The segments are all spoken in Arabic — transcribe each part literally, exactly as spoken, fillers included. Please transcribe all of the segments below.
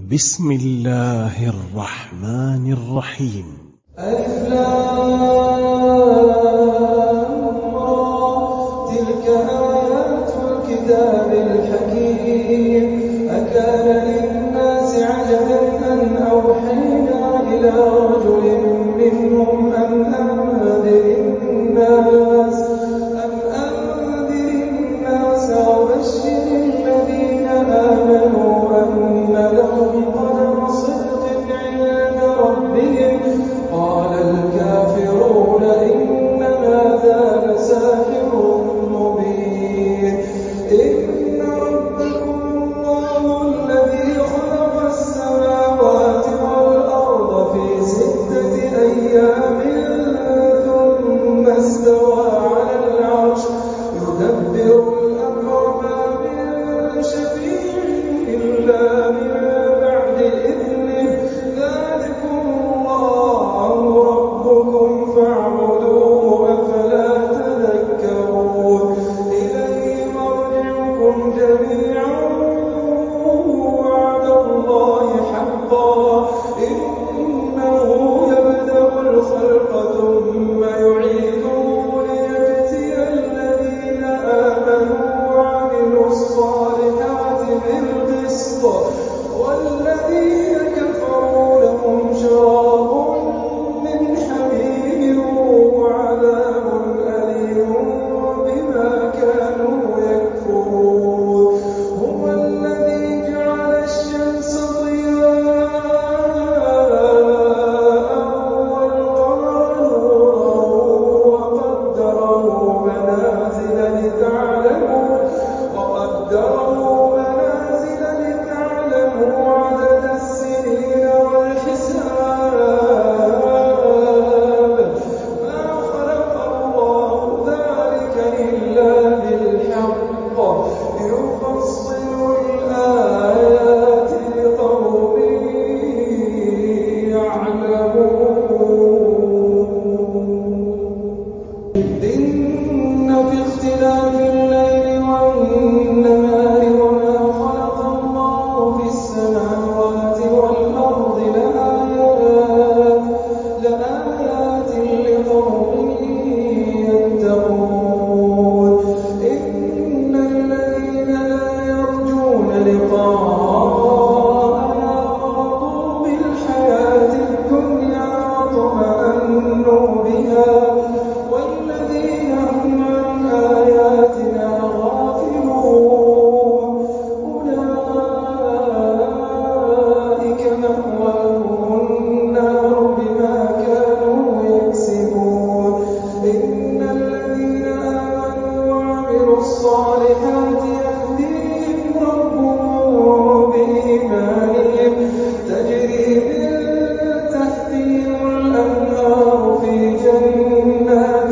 بسم الله الرحمن الرحيم. ألف لام را تلك آيات الكتاب الحكيم أكان للناس عجبا أن أوحينا إلى رجل منهم أن أنذر الناس أن أنذر الناس وبشر الذين آمنوا أن لهم قدم صدق عند ربهم قال الكافرون إن هذا لساحر مبين إن ربكم الله الذي خلق السماوات والأرض في ستة أيام ثم استوى على العرش يدبر الأمر ما من شفيع إلا من بعد إذنه ذلكم الله ربكم فاعبدوه أفلا تذكرون إليه مرجعكم جميعا وعد الله حقا إنه يبدأ الخلق ثم يعيده ليجزي الذين آمنوا وعملوا الصالحات بالقسط والذين كفروا لهم شراب من حميم وعذاب أليم بما كانوا يكفرون هو الذي جعل الشمس ضياء والقمر نورا وقدره منازل لتعلموا وقدره منازل لتعلموا عدد السنين والحساب ما خلق الله ذلك إلا بالحق يفصل الآيات لقوم يعلمون إن في اختلاف الليل والنهار وما خلق الله في السماوات والأرض لآيات لآيات لقوم يتقون إن الذين لا يرجون لقاءنا ورضوا بالحياة الدنيا واطمأنوا بها والذين هم عن آياتنا غافلون أولئك مأواهم النار بما كانوا يكسبون إن الذين آمنوا وعملوا الصالحات يهديهم ربهم بإيمانهم تجري من تحتهم الأنهار في جنات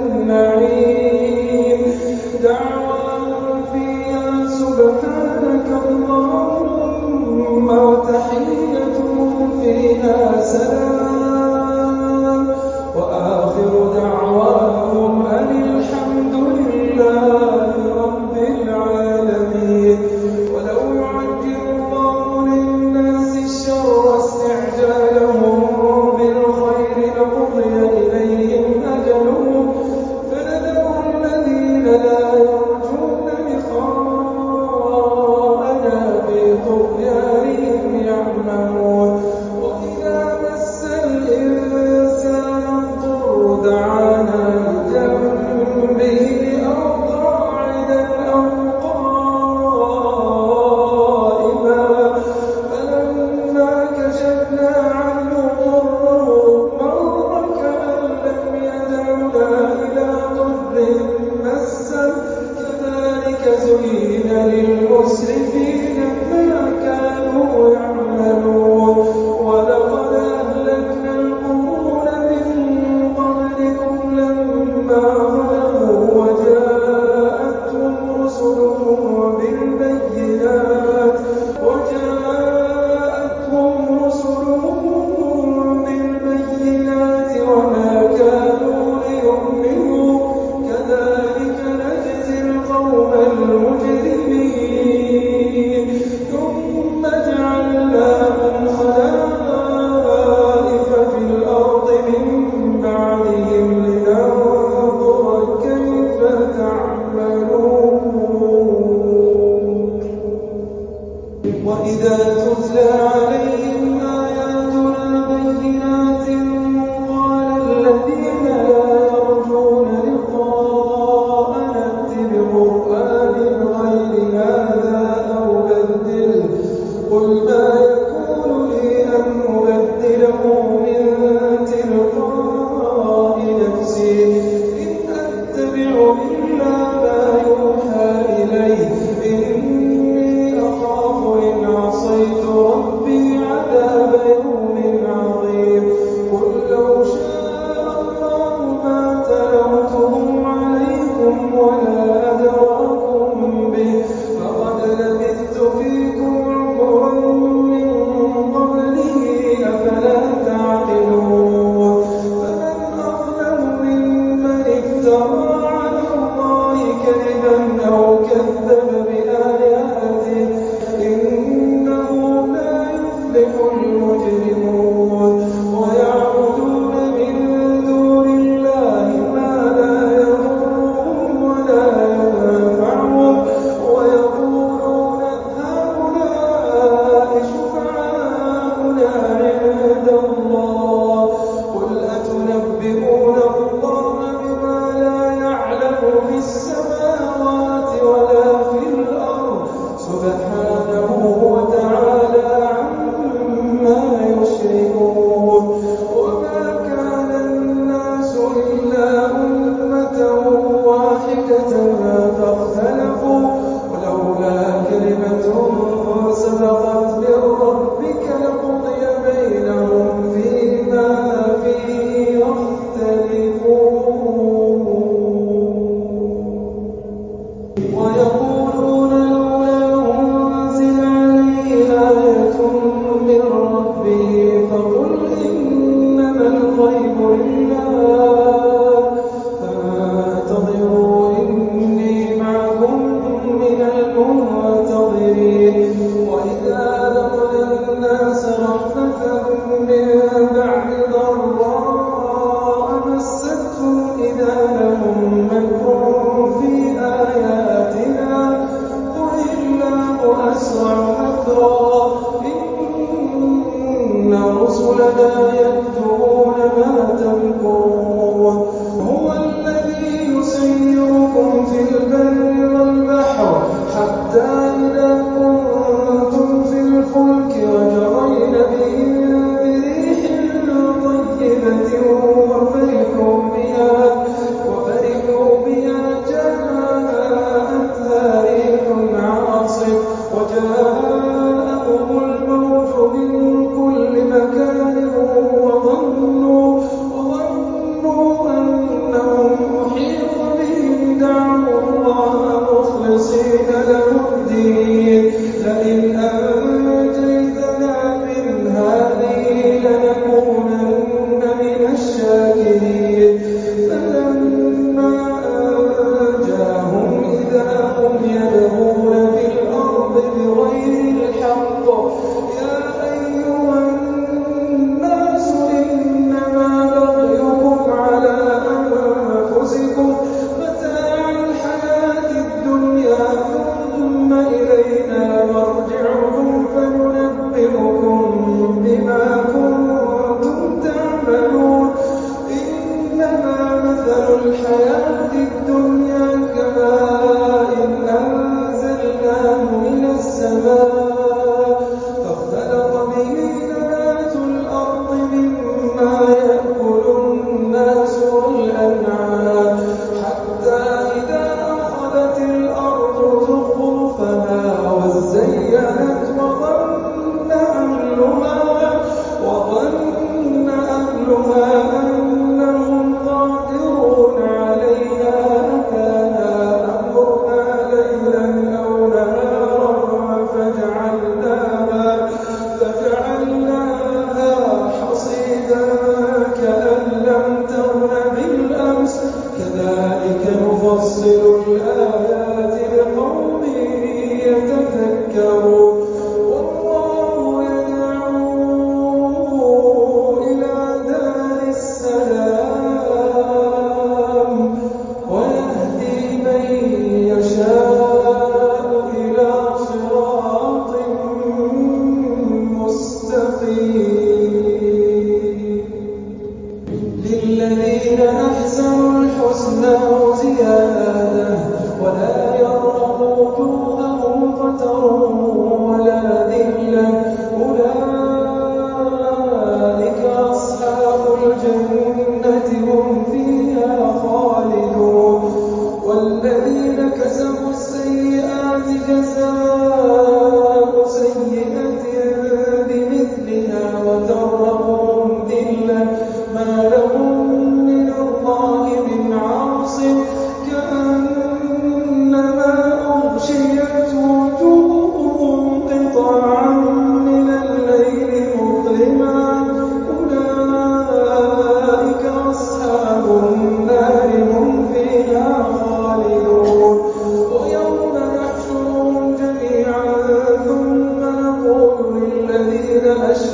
النعيم دعواهم فيها سبحانك اللهم وتحيتهم فيها سلام وآخر دعواهم أن الحمد لله رب العالمين ولو يعجل الله للناس الشر استعجالهم بالخير لقضي إليهم أجلهم فنذر الذين لا يرجون لقاءنا في طغيانهم يعمهون وإذا مس تُتْلَىٰ عَلَيْهِمْ آيَاتُنَا بَيِّنَاتٍ قَالَ الَّذِينَ لَا يَرْجُونَ لِقَاءَنَا ائْتِ بِقُرْآنٍ غَيْرِ هَٰذَا أَوْ بَدِّلْهُ ۚ قُلْ مَا يَكُونُ لِي أَنْ أُبَدِّلَهُ مِن تِلْقَاءِ نَفْسِي ۖ إِنْ أَتَّبِعُ إِلَّا مَا يُوحَىٰ إِلَيَّ ۖ إِنِّي أَخَافُ إِنْ عَصَيْتُ رَبِّي عَذَابَ يَوْمٍ عَظِيمٍ قُل لَّوْ شَاءَ اللَّهُ مَا تَلَوْتُهُ عَلَيْكُمْ وَلَا أَدْرَاكُم بِهِ ۖ فَقَدْ لَبِثْتُ فِيكُمْ عُمُرًا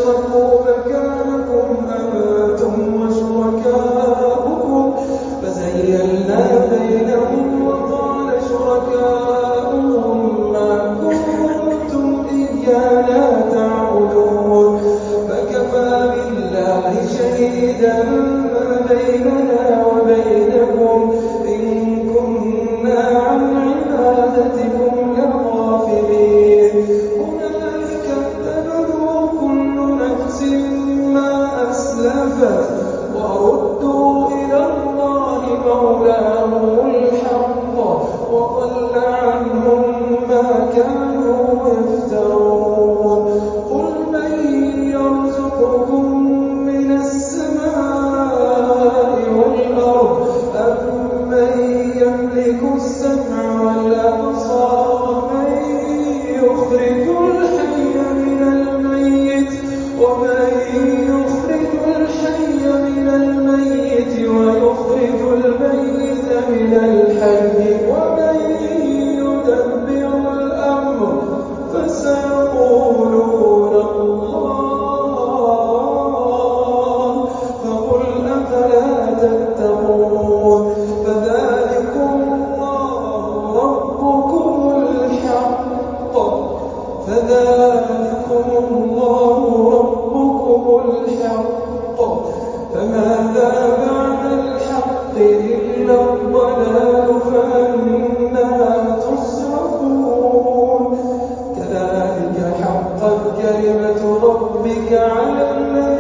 أَشْرَكُوا مَكَانَكُمْ أَنتُمْ وَشُرَكَاؤُكُمْ فَزَيَّلْنَا بَيْنَهُمْ وَقَالَ شُرَكَاؤُهُم مَّا كُنتُمْ إِيَّانَا تَعْبُدُونَ فَكَفَىٰ بِاللَّهِ شَهِيدًا بَيْنَنَا وَبَيْنَكُمْ إِن كُنَّا عَنْ عِبَادَتِكُمْ لَغَافِلِينَ هُنَالِكَ ابْتَلُوا كُلُّ نَفْسٍ مَّا أَسْلَفَتْ وَرُدُّوا إِلَى اللَّهِ مَوْلَاهُمُ الْحَقِّ وَضَلَّ عَنْهُم مَّا كَانُوا يَفْتَرُونَ قُلْ مَن يَرْزُقُكُم مِّنَ السَّمَاءِ وَالْأَرْضِ أَمَّن يَمْلِكُ السَّمْعَ وَالْأَبْصَارَ وَمَن يُخْرِجُ الْحَيَّ مِنَ الْمَيِّتِ وَيُخْرِجُ الْمَيِّتَ مِنَ الْحَيِّ وَمَن يُدَبِّرُ الْأَمْرَ فَسَيَقُولُونَ اللَّهُ فَقُلْ أَفَلَا تَتَّقُونَ فَذَٰلِكُمُ اللَّهُ رَبُّكُمُ الْحَقُّ فَمَاذَا بَعْدَ الْحَقِّ إِلَّا الضَّلَالُ فَأَنَّىٰ تُصْرَفُونَ كَذَٰلِكَ حَقَّتْ كَلِمَةُ رَبِّكَ عَلَى الَّذِينَ